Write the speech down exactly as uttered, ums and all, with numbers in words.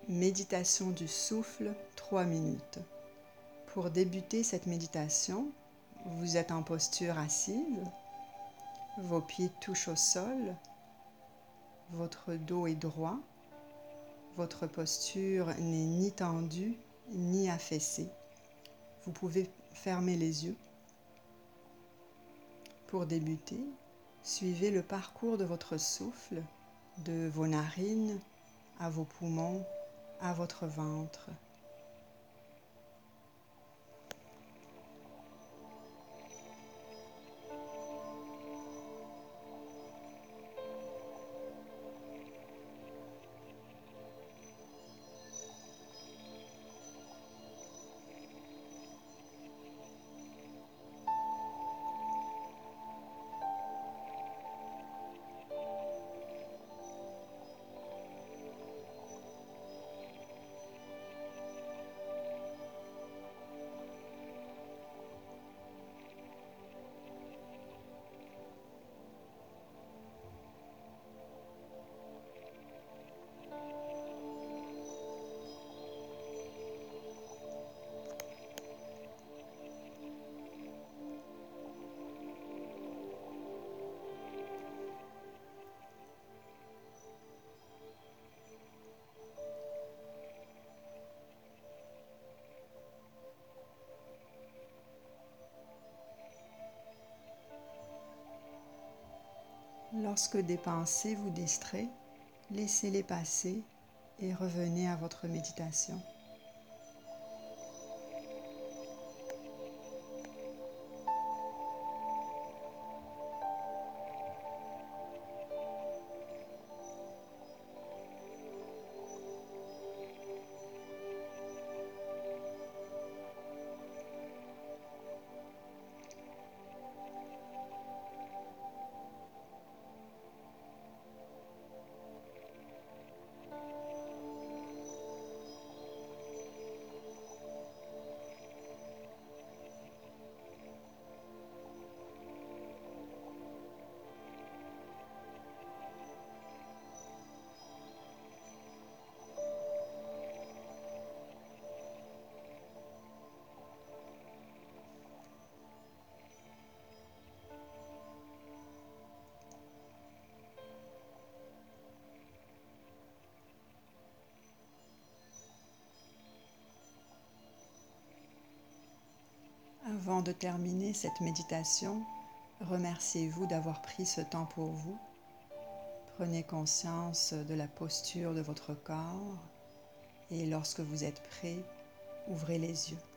Méditation du souffle, trois minutes. Pour débuter cette méditation, vous êtes en posture assise, vos pieds touchent au sol, votre dos est droit, votre posture n'est ni tendue ni affaissée. Vous pouvez fermer les yeux. Pour débuter, suivez le parcours de votre souffle, de vos narines à vos poumons, à votre ventre. Lorsque des pensées vous distraient, laissez-les passer et revenez à votre méditation. Avant de terminer cette méditation, remerciez-vous d'avoir pris ce temps pour vous. Prenez conscience de la posture de votre corps et lorsque vous êtes prêt, ouvrez les yeux.